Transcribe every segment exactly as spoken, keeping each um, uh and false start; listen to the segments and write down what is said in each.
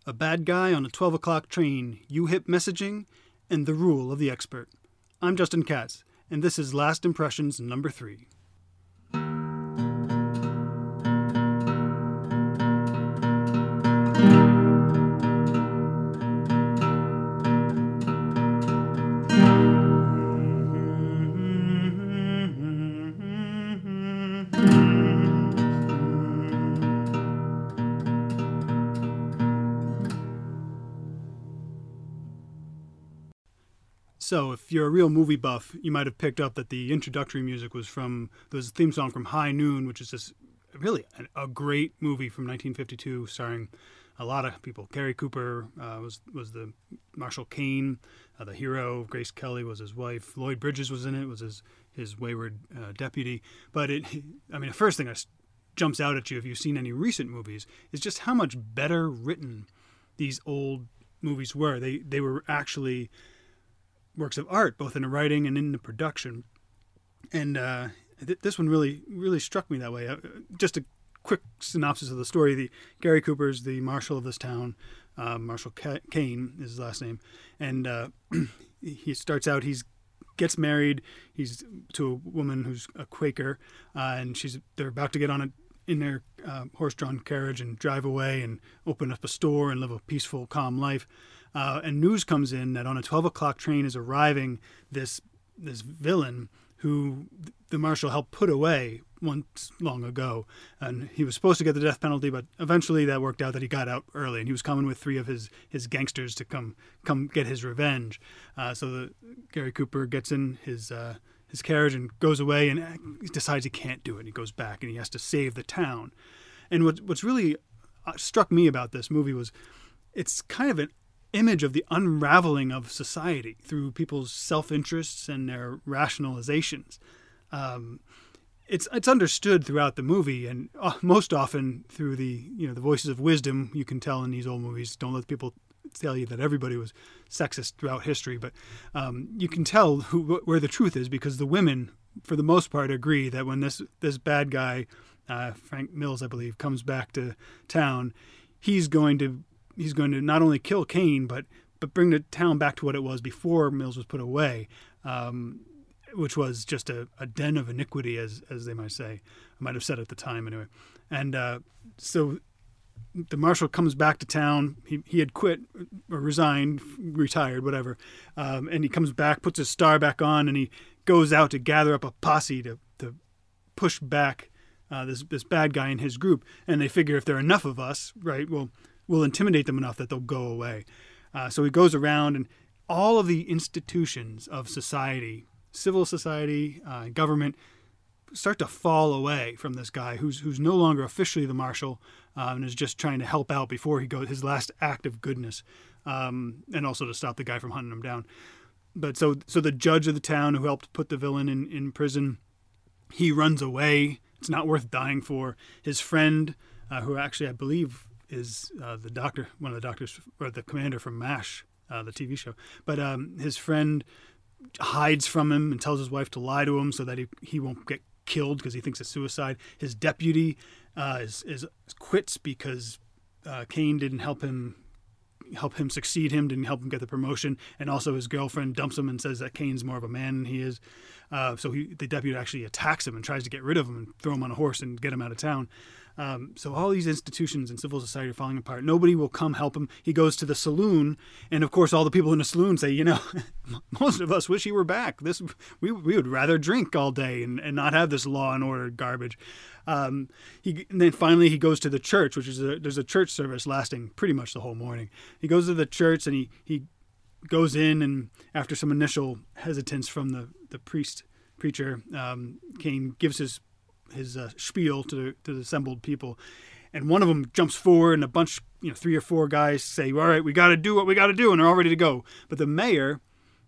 A Bad Guy on a twelve o'clock Train, U-Hip Messaging, and The Rule of the Expert. I'm Justin Katz, and this is Last Impressions number three. So if you're a real movie buff, you might have picked up that the introductory music was from the theme song from High Noon, which is just really a, a great movie from nineteen fifty-two, starring a lot of people. Gary Cooper uh, was was the Marshall Kane, uh, the hero. Grace Kelly was his wife. Lloyd Bridges was in it, was his his wayward uh, deputy. But it, I mean, the first thing that jumps out at you if you've seen any recent movies is just how much better written these old movies were. They they were actually works of art, both in the writing and in the production. And uh, th- this one really, really struck me that way. Uh, just a quick synopsis of the story. The Gary Cooper's the marshal of this town. Uh, Marshall K- Kane is his last name. And uh, he starts out, he's gets married. He's to a woman who's a Quaker. Uh, and she's they're about to get on a in their uh, horse-drawn carriage and drive away and open up a store and live a peaceful, calm life. Uh, and news comes in that on a twelve o'clock train is arriving this this villain who the marshal helped put away once long ago. And he was supposed to get the death penalty, but eventually that worked out that he got out early. And he was coming with three of his, his gangsters to come come get his revenge. Uh, so the Gary Cooper gets in his uh, his carriage and goes away and decides he can't do it. He goes back and he has to save the town. And what what's really struck me about this movie was it's kind of an image of the unraveling of society through people's self-interests and their rationalizations. Um, it's it's understood throughout the movie, and uh, most often through the you know the voices of wisdom. You can tell in these old movies. Don't let people tell you that everybody was sexist throughout history, but um, you can tell who, where the truth is, because the women, for the most part, agree that when this this bad guy, uh, Frank Mills, I believe, comes back to town, he's going to He's going to not only kill Kane, but but bring the town back to what it was before Mills was put away, um, which was just a, a den of iniquity, as as they might say. I might have said at the time anyway. And uh, so the marshal comes back to town. He he had quit or resigned, retired, whatever. Um, and he comes back, puts his star back on, and he goes out to gather up a posse to, to push back uh, this, this bad guy and his group. And they figure if there are enough of us, right, well, will intimidate them enough that they'll go away. Uh, so he goes around, and all of the institutions of society, civil society, uh, government, start to fall away from this guy who's who's no longer officially the marshal uh, and is just trying to help out before he goes his last act of goodness, um, and also to stop the guy from hunting him down. But so so the judge of the town who helped put the villain in, in prison, he runs away. It's not worth dying for. His friend, uh, who actually I believe is uh, the doctor, one of the doctors, or the commander from MASH, uh, the T V show. But um, his friend hides from him and tells his wife to lie to him so that he, he won't get killed because he thinks it's suicide. His deputy uh, is, is quits because uh, Kane didn't help him help him succeed him, didn't help him get the promotion, and also his girlfriend dumps him and says that Kane's more of a man than he is. Uh, so he, the deputy actually attacks him and tries to get rid of him and throw him on a horse and get him out of town. Um, so all these institutions in civil society are falling apart. Nobody will come help him. He goes to the saloon, and of course all the people in the saloon say, you know, most of us wish he were back. This we we would rather drink all day and, and not have this law and order garbage. Um, he and then finally he goes to the church, which is a, there's a church service lasting pretty much the whole morning. He goes to the church and he he goes in, and after some initial hesitance from the the priest preacher, um, Kane gives his his uh, spiel to the, to the assembled people, and one of them jumps forward, and a bunch, you know, three or four guys say, "All right, we got to do what we got to do," and they're all ready to go. But the mayor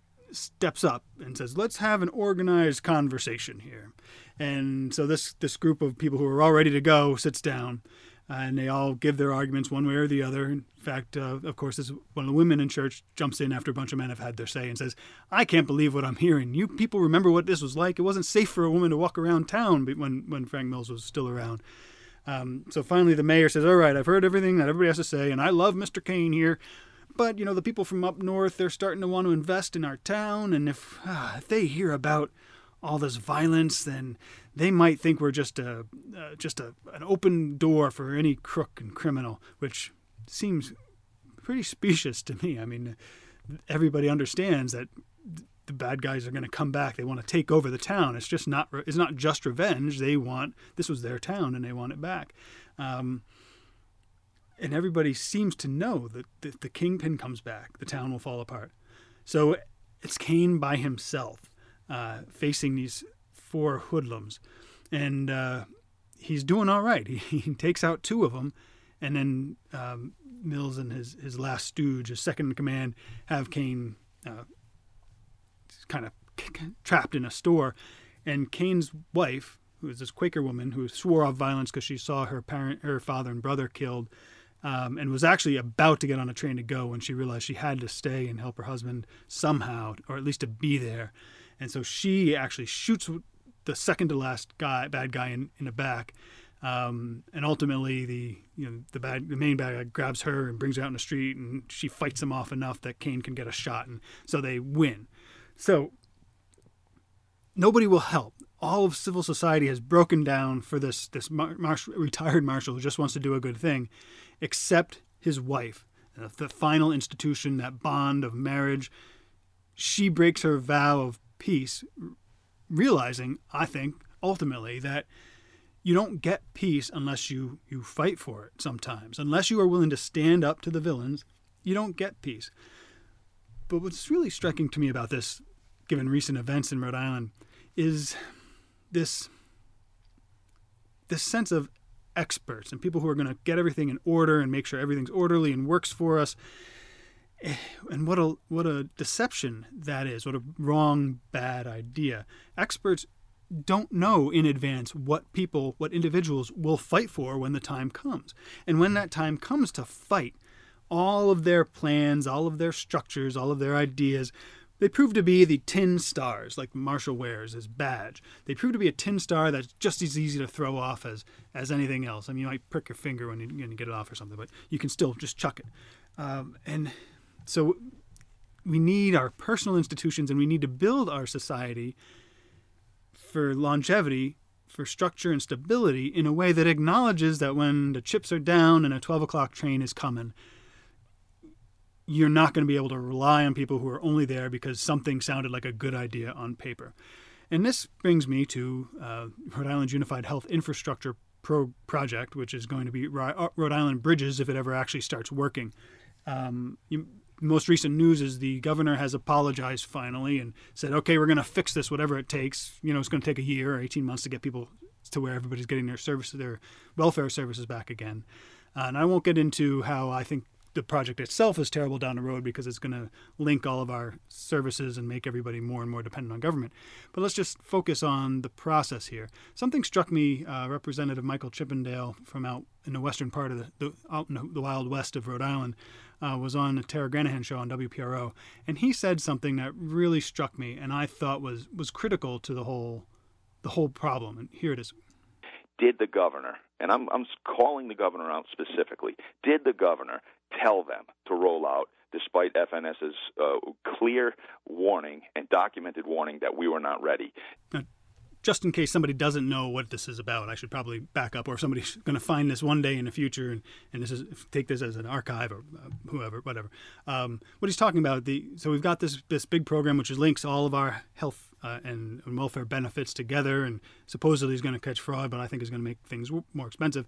steps up and says, "Let's have an organized conversation here." And so this this group of people who are all ready to go sits down, uh, and they all give their arguments one way or the other. In fact, uh, of course, this, one of the women in church jumps in after a bunch of men have had their say and says, "I can't believe what I'm hearing. You people remember what this was like? It wasn't safe for a woman to walk around town when, when Frank Mills was still around." Um, so finally the mayor says, all right, I've heard everything that everybody has to say, and I love Mister Kane here. But, you know, the people from up north, they're starting to want to invest in our town. And if, uh, if they hear about all this violence, then they might think we're just a uh, just a, an open door for any crook and criminal, which seems pretty specious to me. I mean, everybody understands that the bad guys are going to come back. They want to take over the town. It's just not, it's not just revenge. They want, this was their town and they want it back. Um, And everybody seems to know that if the kingpin comes back, the town will fall apart. So it's Kane by himself uh, facing these four hoodlums. And uh, he's doing all right. He, he takes out two of them. And then um, Mills and his, his last stooge, his second in command, have Kane uh, kind of trapped in a store. And Kane's wife, who is this Quaker woman who swore off violence because she saw her parent, her father and brother killed, Um, and was actually about to get on a train to go when she realized she had to stay and help her husband somehow, or at least to be there. And so she actually shoots the second to last guy, bad guy in, in the back. Um, and ultimately the, you know, the bad, the main bad guy grabs her and brings her out in the street, and she fights him off enough that Kane can get a shot. And so they win. So nobody will help. All of civil society has broken down for this, this mar- marshal, retired marshal who just wants to do a good thing, except his wife, the final institution, that bond of marriage. She breaks her vow of peace, realizing, I think, ultimately, that you don't get peace unless you, you fight for it sometimes. Unless you are willing to stand up to the villains, you don't get peace. But what's really striking to me about this, given recent events in Rhode Island, is this, this sense of experts and people who are going to get everything in order and make sure everything's orderly and works for us. And what a what a deception that is. What a wrong, bad idea. Experts don't know in advance what people, what individuals will fight for when the time comes. And when that time comes to fight, all of their plans, all of their structures, all of their ideas, they prove to be the tin stars, like Marshall wears as badge. They prove to be a tin star that's just as easy to throw off as, as anything else. I mean, you might prick your finger when you, when you get it off or something, but you can still just chuck it. Um, and so we need our personal institutions, and we need to build our society for longevity, for structure and stability in a way that acknowledges that when the chips are down and a twelve o'clock train is coming, you're not going to be able to rely on people who are only there because something sounded like a good idea on paper. And this brings me to uh, Rhode Island's Unified Health Infrastructure Pro- Project, which is going to be Rhode Island Bridges if it ever actually starts working. Um, you, most recent news is the governor has apologized finally and said, okay, we're going to fix this, whatever it takes. You know, it's going to take a year or eighteen months to get people to where everybody's getting their services, their welfare services back again. Uh, and I won't get into how I think the project itself is terrible down the road because it's going to link all of our services and make everybody more and more dependent on government. But let's just focus on the process here. Something struck me, uh, Representative Michael Chippendale from out in the western part of the, the out in the Wild West of Rhode Island, uh, was on the Tara Granahan show on W P R O. And he said something that really struck me and I thought was, was critical to the whole, the whole problem. And here it is. Did the governor, and I'm, I'm calling the governor out specifically, did the governor tell them to roll out despite FNS's uh, clear warning and documented warning that we were not ready? Now, just in case somebody doesn't know what this is about, I should probably back up, or if somebody's going to find this one day in the future and, and this is take this as an archive or uh, whoever, whatever. Um, what he's talking about, the so we've got this this big program which links all of our health uh, and, and welfare benefits together, and supposedly is going to catch fraud, but I think is going to make things more expensive.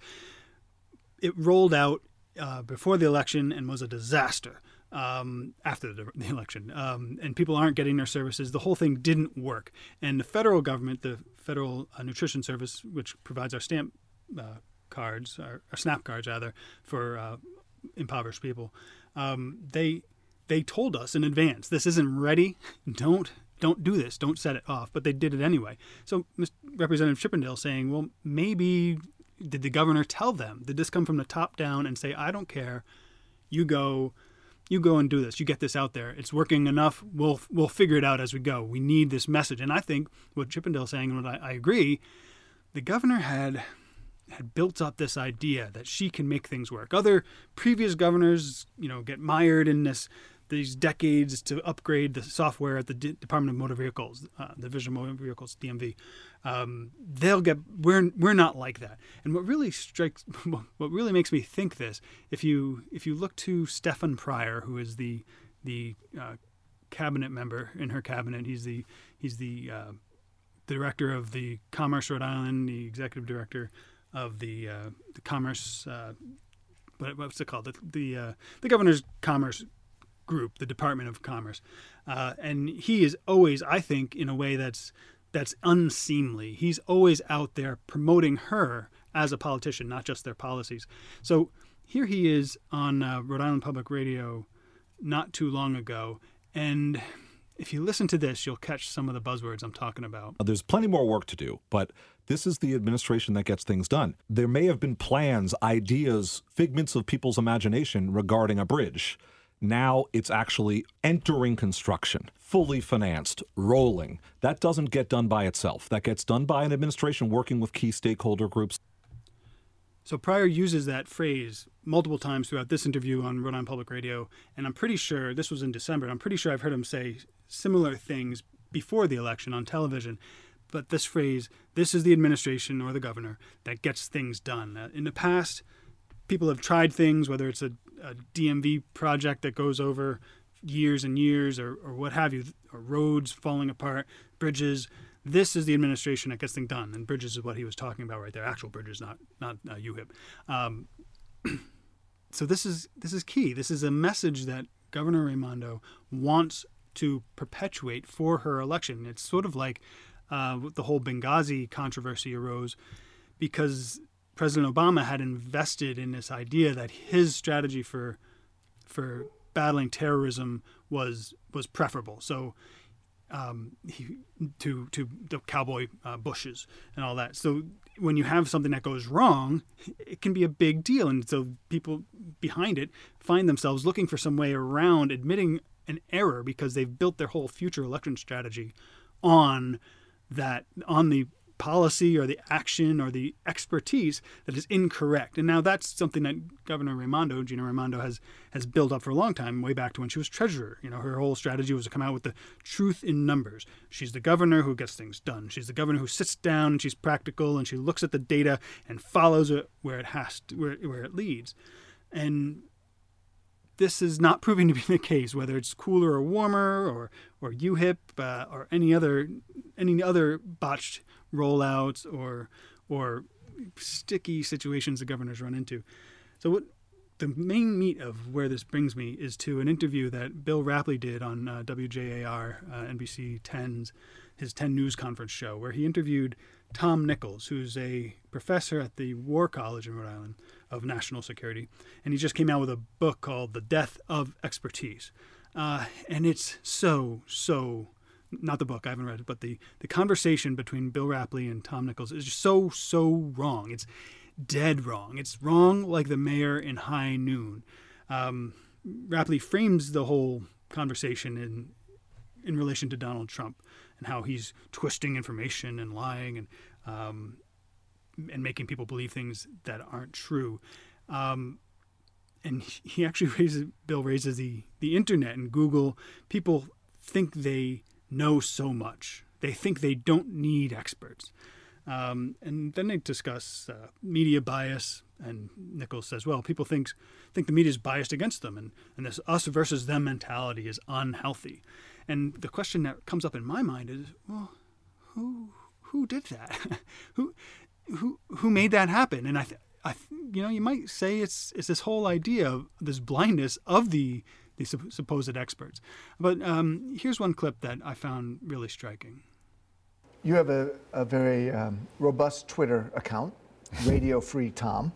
It rolled out uh, before the election and was a disaster. Um, after the, the election, um, and people aren't getting their services. The whole thing didn't work. And the federal government, the Federal uh, Nutrition Service, which provides our stamp uh, cards, our, our SNAP cards rather, for uh, impoverished people, um, they they told us in advance, this isn't ready. Don't don't do this. Don't set it off. But they did it anyway. So Mister Representative Chippendale saying, well, maybe did the governor tell them? Did this come from the top down and say, I don't care, you go. You go and do this. You get this out there. It's working enough. We'll we'll figure it out as we go. We need this message. And I think what Chippendale's saying, and what I, I agree, the governor had had built up this idea that she can make things work. Other previous governors, you know, get mired in this these decades to upgrade the software at the D- Department of Motor Vehicles, uh, the Division of Motor Vehicles, D M V. Um, they'll get. We're we're not like that. And what really strikes, what really makes me think this, if you if you look to Stefan Pryor, who is the the uh, cabinet member in her cabinet, he's the he's the uh, director of the Commerce Rhode Island, the executive director of the uh, the Commerce. Uh, what, what's it called? The the, uh, the governor's Commerce group, the Department of Commerce, uh, and he is always, I think, in a way that's that's unseemly. He's always out there promoting her as a politician, not just their policies. So here he is on uh, Rhode Island Public Radio not too long ago, and if you listen to this, you'll catch some of the buzzwords I'm talking about. There's plenty more work to do, but this is the administration that gets things done. There may have been plans, ideas, figments of people's imagination regarding a bridge. Now it's actually entering construction, fully financed, rolling. That doesn't get done by itself. That gets done by an administration working with key stakeholder groups. So Pryor uses that phrase multiple times throughout this interview on Rhode Island Public Radio, and I'm pretty sure, this was in December, and I'm pretty sure I've heard him say similar things before the election on television. But this phrase, this is the administration or the governor that gets things done. Uh, in the past, people have tried things, whether it's a, a D M V project that goes over years and years or, or what have you, or roads falling apart, bridges. This is the administration that gets things done. And bridges is what he was talking about right there, actual bridges, not not uh, U HIP. Um, so this is this is key. This is a message that Governor Raimondo wants to perpetuate for her election. It's sort of like uh, the whole Benghazi controversy arose because President Obama had invested in this idea that his strategy for for battling terrorism was was preferable. So um, he, to to the cowboy uh, bushes and all that. So when you have something that goes wrong, it can be a big deal, and so people behind it find themselves looking for some way around admitting an error because they've built their whole future election strategy on that on the policy or the action or the expertise that is incorrect. And now that's something that Governor Raimondo, Gina Raimondo, has has built up for a long time, way back to when she was treasurer. You know, her whole strategy was to come out with the truth in numbers. She's the governor who gets things done. She's the governor who sits down and she's practical and she looks at the data and follows it where it has to, where, where it leads. And this is not proving to be the case, whether it's cooler or warmer or or U HIP uh, or any other any other botched rollouts or or sticky situations the governors run into. So what the main meat of where this brings me is to an interview that Bill Rapley did on uh, W J A R, uh, N B C ten's, his ten News Conference show, where he interviewed Tom Nichols, who's a professor at the War College in Rhode Island of National Security. And he just came out with a book called The Death of Expertise. Uh, and it's so, so, not the book, I haven't read it, but the, the conversation between Bill Rapley and Tom Nichols is just so, so wrong. It's dead wrong. It's wrong like the mayor in High Noon. Um, Rapley frames the whole conversation in in relation to Donald Trump and how he's twisting information and lying and um, and making people believe things that aren't true. Um, and he actually raises, Bill raises the, the internet and Google. People think they know so much. They think they don't need experts. Um, and then they discuss uh, media bias, and Nichols says, well, people think think the media is biased against them, and, and this us versus them mentality is unhealthy. And the question that comes up in my mind is, well, who who did that? who who who made that happen? And I, th- I th- you know, you might say it's it's this whole idea of this blindness of the the supposed experts. But um, here's one clip that I found really striking. You have a, a very um, robust Twitter account, Radio Free Tom,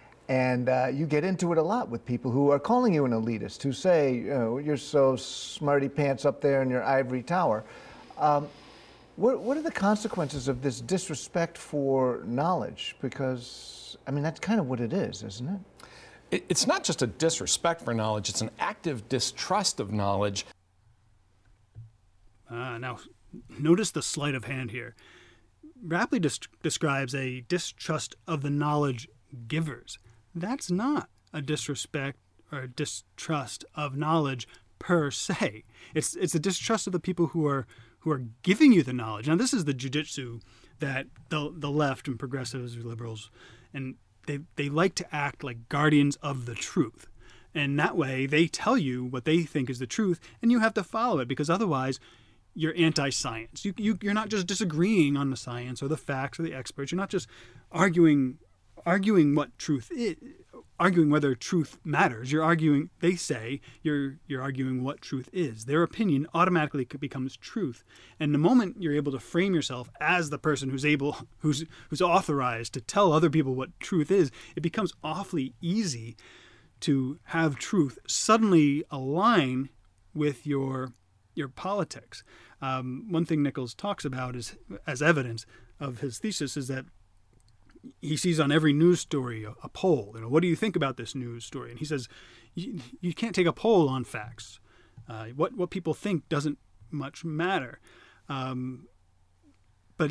and uh, you get into it a lot with people who are calling you an elitist, who say, you know, you're so smarty pants up there in your ivory tower. Um, what, what are the consequences of this disrespect for knowledge? Because, I mean, that's kind of what it is, isn't it? it it's not just a disrespect for knowledge, it's an active distrust of knowledge. Uh, now, notice the sleight of hand here. Rapley des- describes a distrust of the knowledge givers. That's not a disrespect or a distrust of knowledge per se. It's it's a distrust of the people who are who are giving you the knowledge. Now, this is the jujitsu that the the left and progressives or liberals, and they they like to act like guardians of the truth. And that way, they tell you what they think is the truth, and you have to follow it, because otherwise, you're anti-science. You, you, you're not just disagreeing on the science or the facts or the experts. You're not just arguing arguing what truth is, arguing whether truth matters. You're arguing, they say, you're you're arguing what truth is. Their opinion automatically becomes truth. And the moment you're able to frame yourself as the person who's able, who's who's authorized to tell other people what truth is, it becomes awfully easy to have truth suddenly align with your your politics. Um, one thing Nichols talks about is, as evidence of his thesis, is that he sees on every news story a, a poll. You know, what do you think about this news story? And he says, you, you can't take a poll on facts. Uh, what what people think doesn't much matter. Um, but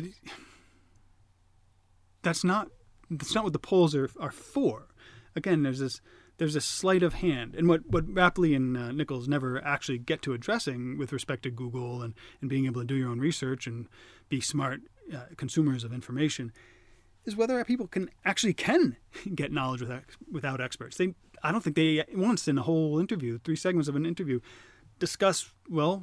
that's not that's not what the polls are are for. Again, there's this. There's a sleight of hand. And what, what Rapley and uh, Nichols never actually get to addressing with respect to Google and, and being able to do your own research and be smart uh, consumers of information is whether people can actually can get knowledge without, without experts. They, I don't think they once in a whole interview, three segments of an interview, discuss, well,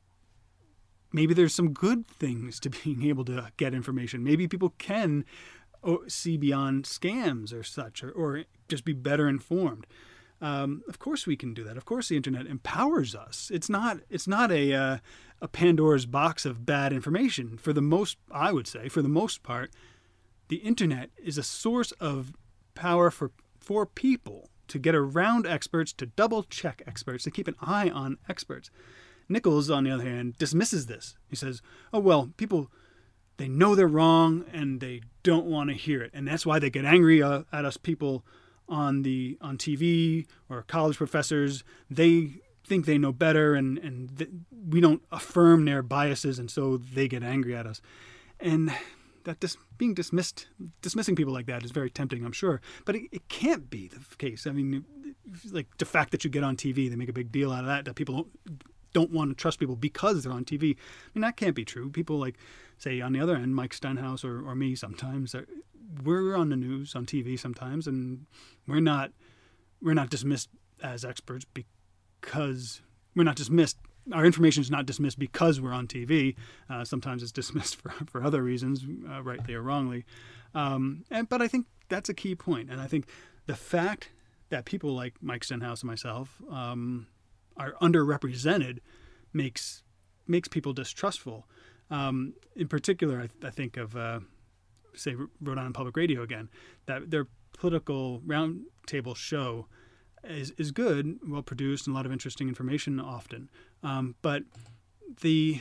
maybe there's some good things to being able to get information. Maybe people can see beyond scams or such, or, or just be better informed. Um, of course we can do that. Of course the internet empowers us. It's not it's not a uh, a Pandora's box of bad information. For the most, I would say, for the most part, the internet is a source of power for for people to get around experts, to double check experts, to keep an eye on experts. Nichols, on the other hand, dismisses this. He says, oh, well, people, they know they're wrong and they don't want to hear it. And that's why they get angry uh, at us people on the on T V or college professors. They think they know better, and, and th- we don't affirm their biases, and so they get angry at us. And that dis- being dismissed, dismissing people like that is very tempting, I'm sure. But it, it can't be the case. I mean, like the fact that you get on T V, they make a big deal out of that, that people don't, don't want to trust people because they're on T V. I mean, that can't be true. People like, say, on the other end, Mike Stenhouse or, or me sometimes, are, we're on the news, on T V sometimes, and we're not we're not dismissed as experts because we're not dismissed. Our information is not dismissed because we're on T V. Uh, sometimes it's dismissed for, for other reasons, uh, rightly or wrongly. Um, and, but I think that's a key point. And I think the fact that people like Mike Stenhouse and myself um, are underrepresented makes makes people distrustful. Um, in particular, I, I think of, uh, say, Rhode Island Public Radio again, that their political roundtable show is is good, well produced, and a lot of interesting information often. Um, but the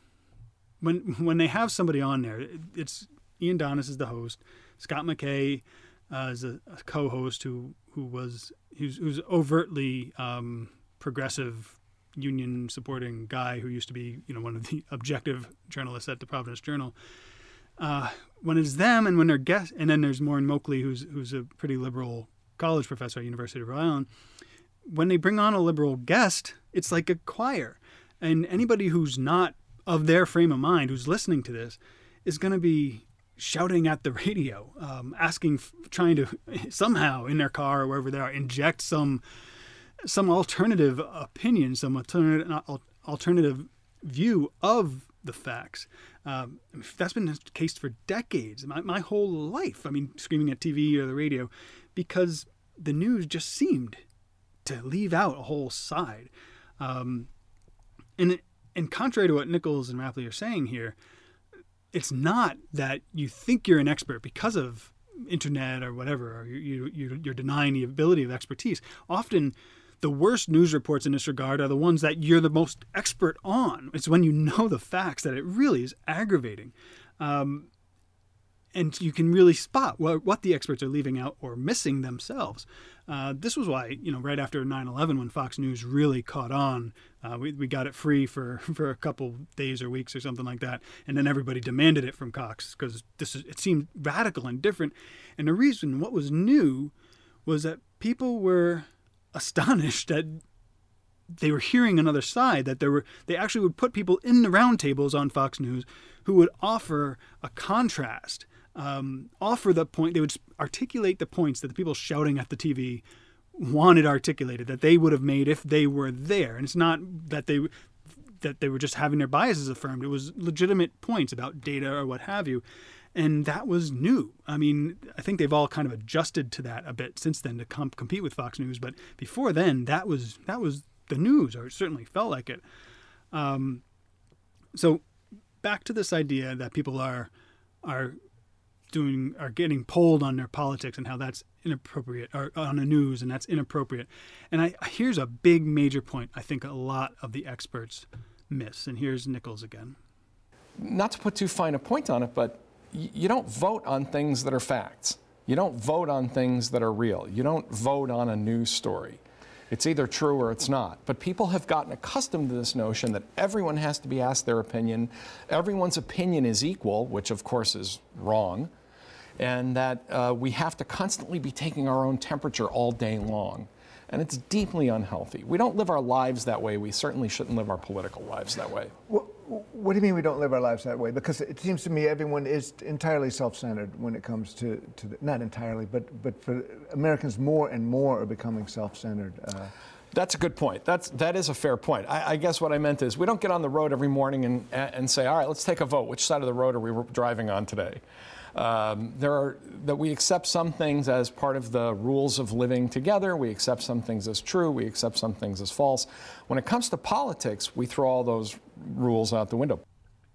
when when they have somebody on there, it's Ian Donis is the host, Scott McKay uh, is a, a co-host who who was who's, who's overtly um, progressive, union supporting guy who used to be, you know, one of the objective journalists at the Providence Journal. Uh, when it's them, and when they're guests, and then there's Maureen Moakley, who's who's a pretty liberal college professor at University of Rhode Island. When they bring on a liberal guest, it's like a choir, and anybody who's not of their frame of mind, who's listening to this, is going to be shouting at the radio, um, asking, trying to somehow in their car or wherever they are inject some some alternative opinion, some alternative alternative view of the facts. Um, that's been the case for decades, my, my whole life. I mean, screaming at T V or the radio, because the news just seemed to leave out a whole side. Um, and and contrary to what Nichols and Rapley are saying here, it's not that you think you're an expert because of internet or whatever, or you, you, you're denying the ability of expertise. Often, the worst news reports in this regard are the ones that you're the most expert on. It's when you know the facts that it really is aggravating. Um, and you can really spot what, what the experts are leaving out or missing themselves. Uh, this was why, you know, right after nine eleven, when Fox News really caught on, uh, we, we got it free for, for a couple days or weeks or something like that. And then everybody demanded it from Cox because this is, it seemed radical and different. And the reason, what was new, was that people were astonished that they were hearing another side, that there were, they actually would put people in the roundtables on Fox News who would offer a contrast. Um, offer the point, they would articulate the points that the people shouting at the T V wanted articulated, that they would have made if they were there. And it's not that they that they were just having their biases affirmed. It was legitimate points about data or what have you. And that was new. I mean, I think they've all kind of adjusted to that a bit since then to com- compete with Fox News. But before then, that was that was the news, or it certainly felt like it. Um, so back to this idea that people are are doing are getting polled on their politics and how that's inappropriate, or on the news, and that's inappropriate. And I here's a big major point I think a lot of the experts miss. And here's Nichols again. Not to put too fine a point on it, but y- you don't vote on things that are facts. You don't vote on things that are real. You don't vote on a news story. It's either true or it's not. But people have gotten accustomed to this notion that everyone has to be asked their opinion. Everyone's opinion is equal, which of course is wrong. And that uh, we have to constantly be taking our own temperature all day long. And it's deeply unhealthy. We don't live our lives that way. We certainly shouldn't live our political lives that way. What, what do you mean we don't live our lives that way? Because it seems to me everyone is entirely self-centered when it comes to, to the, not entirely, but, but for Americans more and more are becoming self-centered. Uh, That's a good point. That's, that is a fair point. I, I guess what I meant is we don't get on the road every morning and, and say, all right, let's take a vote. Which side of the road are we driving on today? Um, there are that we accept some things as part of the rules of living together. We accept some things as true. We accept some things as false. When it comes to politics, we throw all those rules out the window.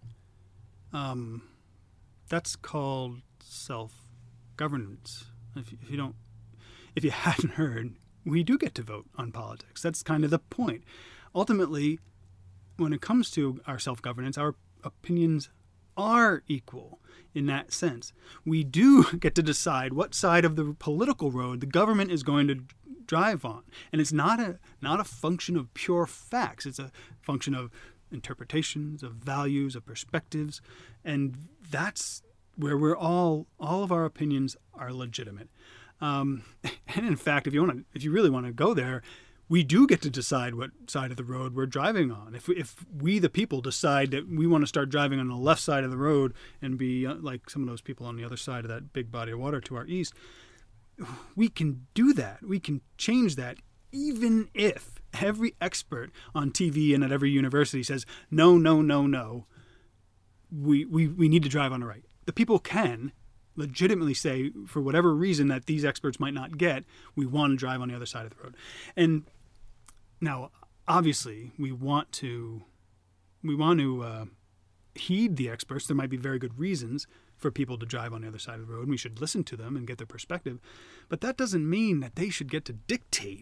Um, that's called self-governance. If, if you don't, if you hadn't heard, we do get to vote on politics. That's kind of the point. Ultimately, when it comes to our self-governance, our opinions are equal in that sense. We do get to decide what side of the political road the government is going to drive on. And it's not a not a function of pure facts. It's a function of interpretations, of values, of perspectives. And that's where we're all, all of our opinions are legitimate. Um, and in fact, if you want to, if you really want to go there, we do get to decide what side of the road we're driving on. If we, if we, the people, decide that we want to start driving on the left side of the road and be uh, like some of those people on the other side of that big body of water to our east, we can do that. We can change that, even if every expert on T V and at every university says, no, no, no, no, we, we, we need to drive on the right. The people can legitimately say, for whatever reason that these experts might not get, we want to drive on the other side of the road. And now, obviously, we want to we want to uh, heed the experts. There might be very good reasons for people to drive on the other side of the road, and we should listen to them and get their perspective. But that doesn't mean that they should get to dictate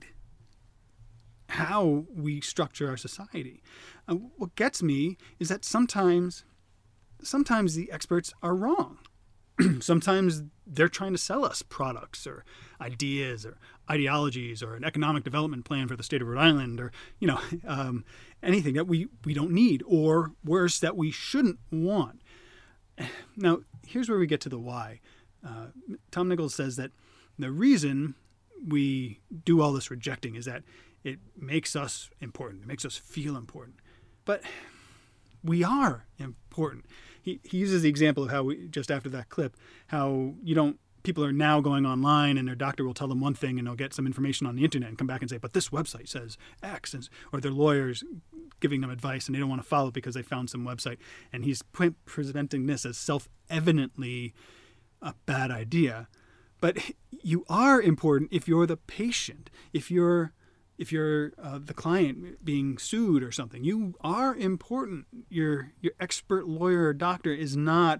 how we structure our society. Uh, what gets me is that sometimes, sometimes the experts are wrong. Sometimes they're trying to sell us products or ideas or ideologies or an economic development plan for the state of Rhode Island, or, you know, um, anything that we, we don't need, or worse, that we shouldn't want. Now, here's where we get to the why. Uh, Tom Nichols says that the reason we do all this rejecting is that it makes us important. It makes us feel important. But we are important. He, he uses the example of how we, just after that clip, how you don't, people are now going online and their doctor will tell them one thing and they'll get some information on the internet and come back and say, but this website says X, and, or their lawyers giving them advice and they don't want to follow it because they found some website. And he's pre- presenting this as self-evidently a bad idea. But you are important if you're the patient, if you're If you're uh, the client being sued or something. You are important. Your your expert lawyer or doctor is not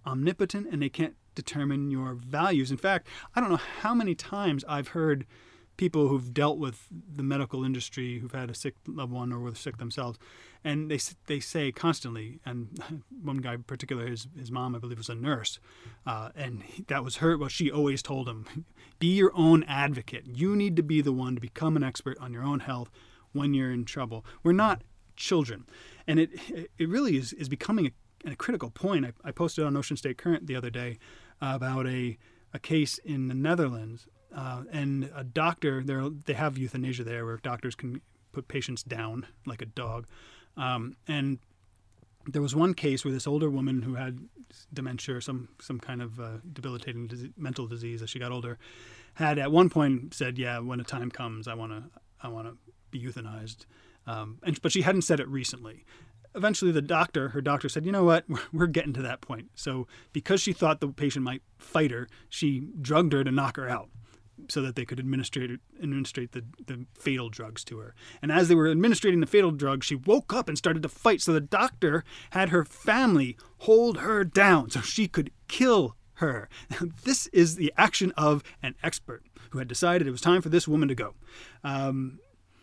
omnipotent, and they can't determine your values. In fact, I don't know how many times I've heard people who've dealt with the medical industry, who've had a sick loved one or were sick themselves, and they they say constantly, and one guy in particular, his his mom, I believe, was a nurse, uh, and he, that was her, what she always told him, be your own advocate. You need to be the one to become an expert on your own health when you're in trouble. We're not children. And it it really is, is becoming a, a critical point. I, I posted on Ocean State Current the other day uh, about a, a case in the Netherlands, uh, and a doctor, they have euthanasia there where doctors can put patients down like a dog. Um, and there was one case where this older woman who had dementia or some, some kind of uh, debilitating disease, mental disease as she got older, had at one point said, yeah, when a time comes, I want to I want to be euthanized. Um, and, but she hadn't said it recently. Eventually, the doctor, her doctor said, you know what, we're, we're getting to that point. So because she thought the patient might fight her, she drugged her to knock her out so that they could administrate, administrate the, the fatal drugs to her. And as they were administrating the fatal drugs, she woke up and started to fight. So the doctor had her family hold her down so she could kill her. Now, this is the action of an expert who had decided it was time for this woman to go. Um,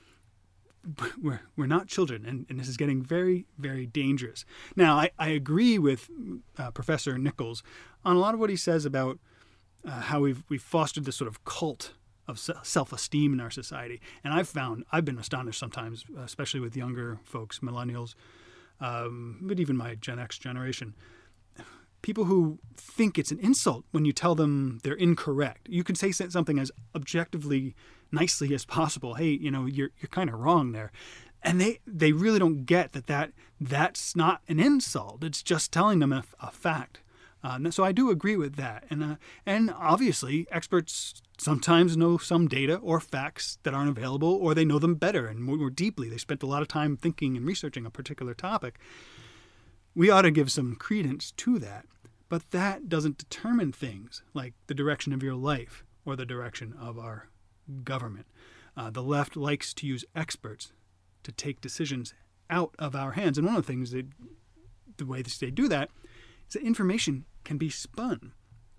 We're, we're not children, and, and this is getting very, very dangerous. Now, I, I agree with uh, Professor Nichols on a lot of what he says about uh, how we've we've fostered this sort of cult of self-esteem in our society. And I've found, I've been astonished sometimes, especially with younger folks, millennials, um, but even my Gen X generation, people who think it's an insult when you tell them they're incorrect. You can say something as objectively nicely as possible. Hey, you know, you're you're kind of wrong there. And they, they really don't get that, that that's not an insult. It's just telling them a, a fact. Uh, so I do agree with that. And uh, and obviously, experts sometimes know some data or facts that aren't available, or they know them better and more, more deeply. They spent a lot of time thinking and researching a particular topic. We ought to give some credence to that. But that doesn't determine things like the direction of your life or the direction of our government. Uh, the left likes to use experts to take decisions out of our hands. And one of the things, they, the way they do that, is that information can be spun.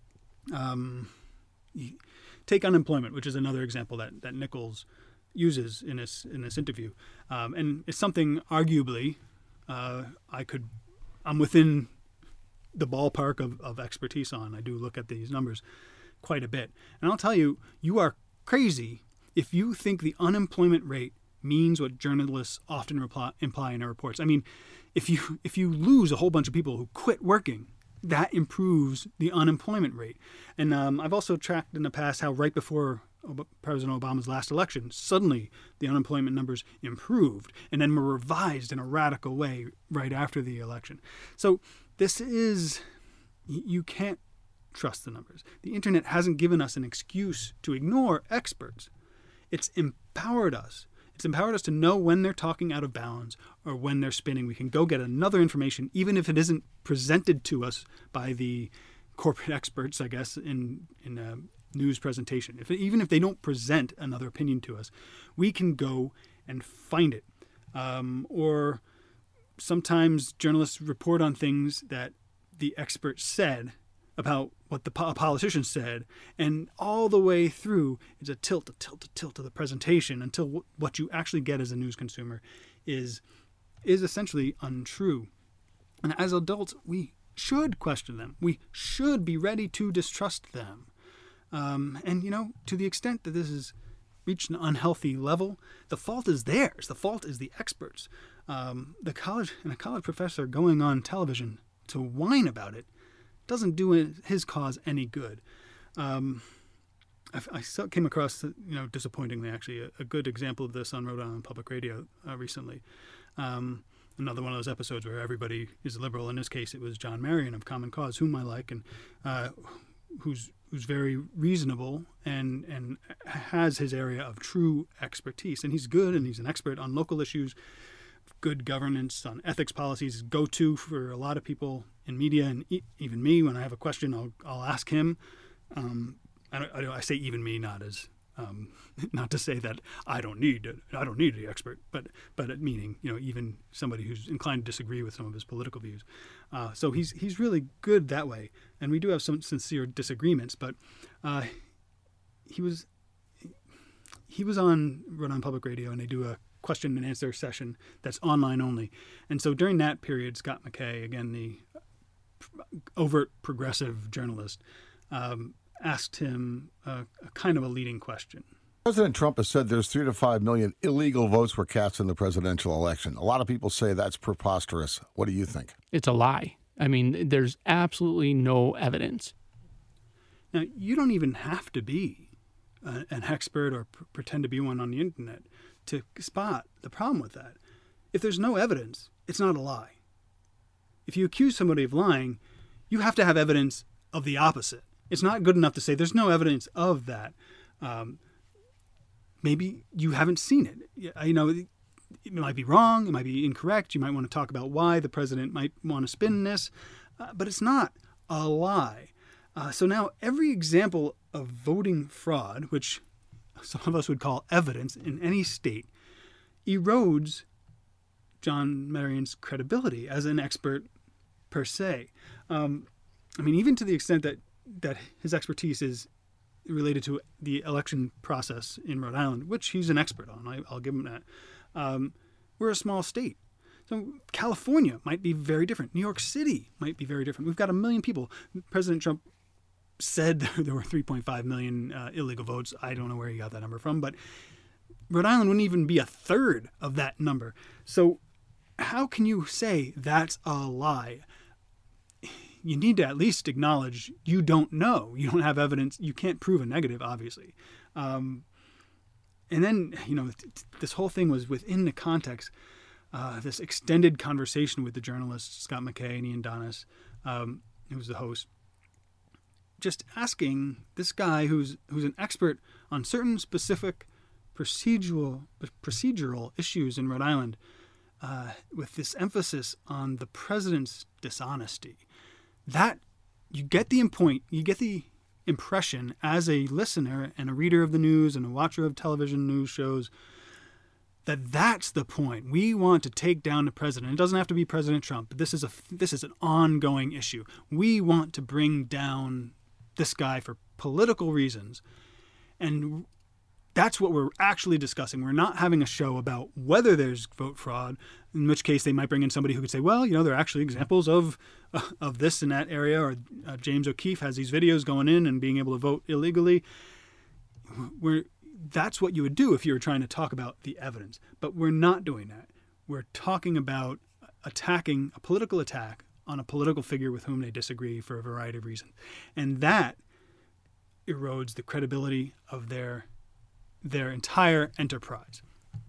Um, take unemployment, which is another example that, that Nichols uses in this, in this interview. Um, and it's something arguably uh, I could, I'm within the ballpark of, of expertise on. I do look at these numbers quite a bit. And I'll tell you, you are crazy if you think the unemployment rate means what journalists often reply, imply in their reports. I mean, if you if you lose a whole bunch of people who quit working, that improves the unemployment rate. And um, I've also tracked in the past how right before President Obama's last election, suddenly the unemployment numbers improved and then were revised in a radical way right after the election. So this is, you can't trust the numbers. The internet hasn't given us an excuse to ignore experts. It's empowered us. It's empowered us to know when they're talking out of bounds or when they're spinning. We can go get another information, even if it isn't presented to us by the corporate experts, I guess, in, in a news presentation. If even if they don't present another opinion to us, we can go and find it. Um, or sometimes journalists report on things that the expert said about what the po- politician said, and all the way through it's a tilt, a tilt, a tilt of the presentation until w- what you actually get as a news consumer is is essentially untrue. And as adults, we should question them. We should be ready to distrust them. Um, and, you know, to the extent that this has reached an unhealthy level, the fault is theirs. The fault is the experts. Um, the college and a college professor going on television to whine about it doesn't do his cause any good. Um, I, I came across, you know, disappointingly, actually, a, a good example of this on Rhode Island Public Radio uh, recently. Um, another one of those episodes where everybody is liberal. In this case, it was John Marion of Common Cause, whom I like, and uh, who's who's very reasonable and and has his area of true expertise. And he's good, and he's an expert on local issues, good governance, on ethics policies, go-to for a lot of people in media, and e- even me. When I have a question, I'll I'll ask him. Um, I, I, I say even me, not as um, not to say that I don't need I don't need the expert, but but meaning, you know, even somebody who's inclined to disagree with some of his political views. Uh, so he's he's really good that way, and we do have some sincere disagreements. But uh, he was he was on Rhode Island Public Radio, and they do a question and answer session that's online only. And so during that period, Scott McKay, again, the overt progressive journalist, um, asked him a, a kind of a leading question. President Trump has said there's three to five million illegal votes were cast in the presidential election. A lot of people say that's preposterous. What do you think? It's a lie. I mean, there's absolutely no evidence. Now, you don't even have to be a, an expert or pr- pretend to be one on the internet to spot the problem with that. If there's no evidence, it's not a lie. If you accuse somebody of lying, you have to have evidence of the opposite. It's not good enough to say there's no evidence of that. Um, maybe you haven't seen it. You know, it might be wrong. It might be incorrect. You might want to talk about why the president might want to spin this, uh, but it's not a lie. Uh, so now every example of voting fraud, which some of us would call evidence in any state, erodes John Marian's credibility as an expert per se. Um, I mean, even to the extent that, that his expertise is related to the election process in Rhode Island, which he's an expert on. I, I'll give him that. Um, we're a small state. So California might be very different. New York City might be very different. We've got a million people. President Trump said there were three point five million uh, illegal votes. I don't know where he got that number from, but Rhode Island wouldn't even be a third of that number. So how can you say that's a lie? You need to at least acknowledge you don't know. You don't have evidence. You can't prove a negative, obviously. Um, and then, you know, this whole thing was within the context, uh, this extended conversation with the journalists, Scott McKay and Ian Donis, um, who was the host, just asking this guy who's who's an expert on certain specific procedural procedural issues in Rhode Island, uh, with this emphasis on the president's dishonesty. That you get the point, you get the impression as a listener and a reader of the news and a watcher of television news shows that that's the point. We want to take down the president. It doesn't have to be President Trump, but this is a this is an ongoing issue. We want to bring down this guy for political reasons. And that's what we're actually discussing. We're not having a show about whether there's vote fraud, in which case they might bring in somebody who could say, well, you know, there are actually examples of uh, of this in that area, or uh, James O'Keefe has these videos going in and being able to vote illegally. We're, that's what you would do if you were trying to talk about the evidence. But we're not doing that. We're talking about attacking, a political attack on a political figure with whom they disagree for a variety of reasons. And that erodes the credibility of their their entire enterprise.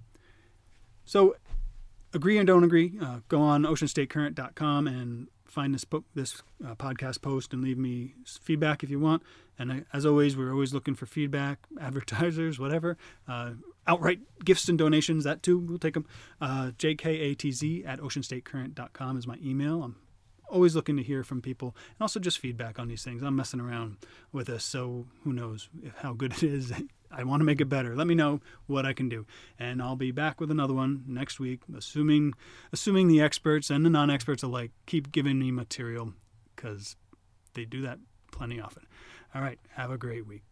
So agree and don't agree, uh, go on ocean state current dot com and find this po- this uh, podcast post and leave me feedback if you want. And I, as always, we're always looking for feedback, advertisers, whatever. Uh, outright gifts and donations, that too, we'll take them. Uh, J K A T Z at ocean state current dot com is my email. I'm always looking to hear from people, and also just feedback on these things. I'm messing around with this, so who knows if, how good it is. I want to make it better. Let me know what I can do, and I'll be back with another one next week, assuming assuming the experts and the non-experts alike keep giving me material, because they do that plenty often. All right, have a great week.